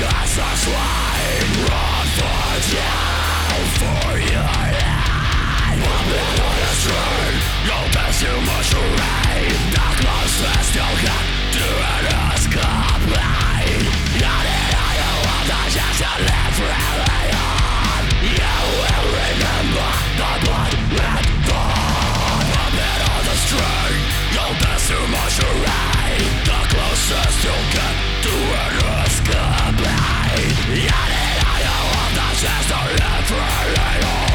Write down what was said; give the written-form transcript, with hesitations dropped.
just a swine. Run for down for your life. I'm not on the street. You'll miss too much rain. The closest you get to an escape. And in all you want to just live really on. You will remember the blood and blood. I'm not on the street. You'll miss too much rain. The closest you get to an escape. And in all you want to just live really on.